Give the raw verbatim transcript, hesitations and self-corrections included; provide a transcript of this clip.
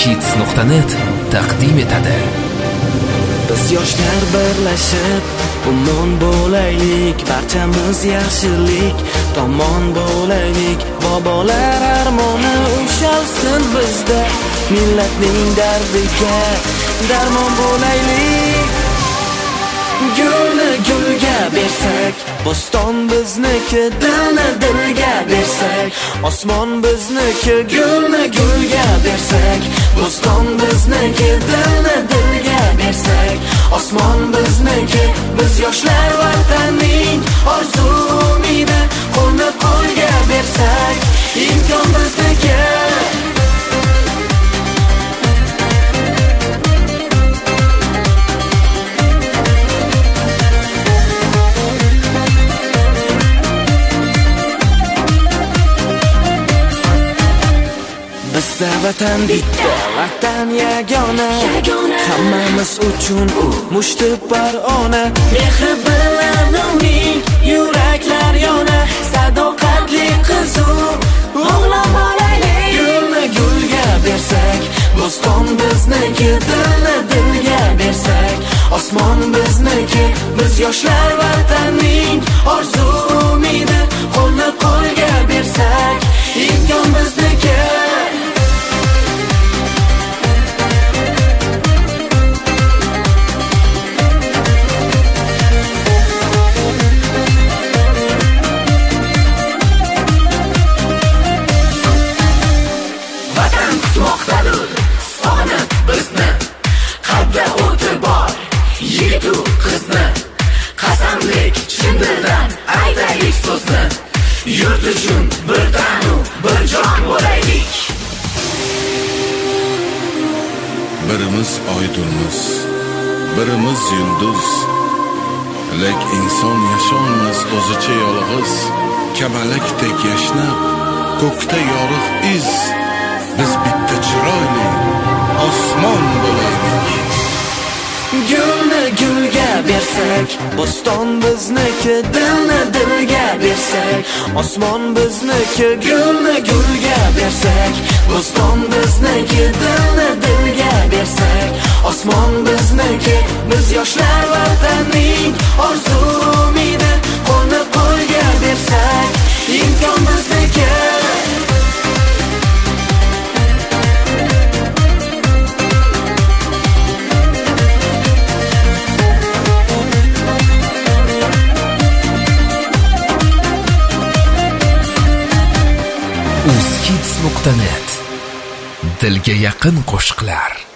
uzkids nuqta net taqdim etadi. Biz yoshlar birlashib umon bo'laylik, barchamiz yaxshilik tomon bo'laylik. Bobolar armoni ushalsin bizda, millatning dardiga darmon bo'laylik. Gulni gulga bersak, bo'ston bizniki, dilni dilga bersak, osmon bizniki. Gulni gulga bersak, bo'ston bizniki, dilni dilga bersak, osmon bizniki. Biz yoshlar vatanning orzu umidi, qo'lni qo'lga bersak, imkon bizniki. Bizda vatan bitta, vatan yagona, hammamiz uchun u mushti parona. Mehri bilan uning yuraklar yona, sadoqatli qizu o'g'lon bo'laylik. Gulni gulga bersak, bo'ston bizniki, dilni dilga bersak, osmon bizniki. Biz yoshlar vatanning orzu umidi, qo'lni qo'lga bersak, imkon bizniki. Yigitu qizni qasamlik shindildan aytaylik so'zni, yurt uchun bir tanu bir jon bo'laylik. Birimiz oydurmiz, birimiz yulduz, lek inson yasholmas o'zicha yolg'iz. Kamalakdek yashnab ko'kda yorug' iz, biz bitta chiroyli osmon bo'laylik. Gulni gulga bersak, bo'ston bizniki, dilni dilga bersak, osmon bizniki. Gulni gulga bersak, bo'ston bizniki, dilni dilga bersak, osmon bizniki. Biz yoshlar vatanning orzu umidi, qo'lni qo'lga bersak, imkon bizniki. uzkids nuqta net, dilga yaqin qo'shiqlar.